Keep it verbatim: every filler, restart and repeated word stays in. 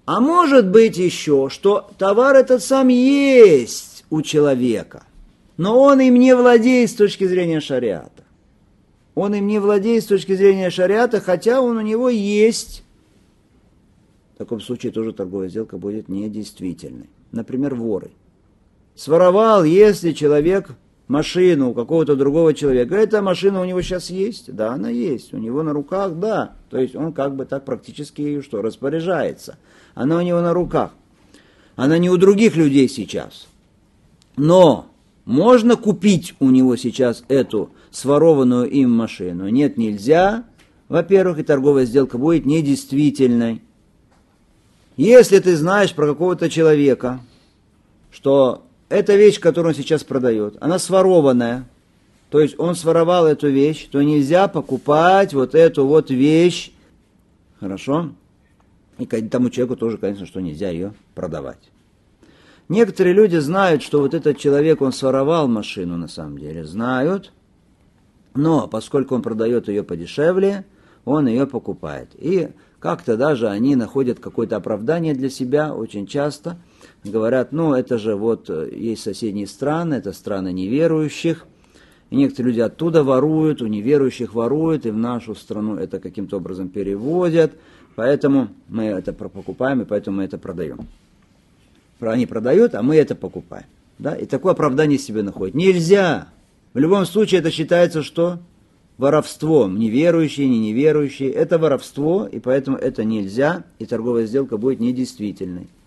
А может быть еще, что товар этот сам есть у человека, но он им не владеет с точки зрения шариата. Он им не владеет с точки зрения шариата, хотя он у него есть. В таком случае тоже торговая сделка будет недействительной. Например, воры. Своровал, если человек машину у какого-то другого человека. Эта машина у него сейчас есть? Да, она есть. У него на руках, да. То есть он как бы так практически ею что, распоряжается. Она у него на руках. Она не у других людей сейчас. Но можно купить у него сейчас эту сворованную им машину? Нет, нельзя. Во-первых, и торговая сделка будет недействительной. Если ты знаешь про какого-то человека, что эта вещь, которую он сейчас продает, она сворованная, то есть он своровал эту вещь, то нельзя покупать вот эту вот вещь, хорошо? И тому человеку тоже, конечно, что нельзя ее продавать. Некоторые люди знают, что вот этот человек, он своровал машину на самом деле, знают, но поскольку он продает ее подешевле, он ее покупает. И как-то даже они находят какое-то оправдание для себя очень часто. Говорят, ну это же вот есть соседние страны, это страны неверующих. И некоторые люди оттуда воруют, у неверующих воруют, и в нашу страну это каким-то образом переводят. Поэтому мы это покупаем, и поэтому мы это продаем. Они продают, а мы это покупаем. Да? И такое оправдание себе находят. Нельзя! В любом случае это считается, что воровство. Неверующие, не неверующие. Это воровство, и поэтому это нельзя, и торговая сделка будет недействительной.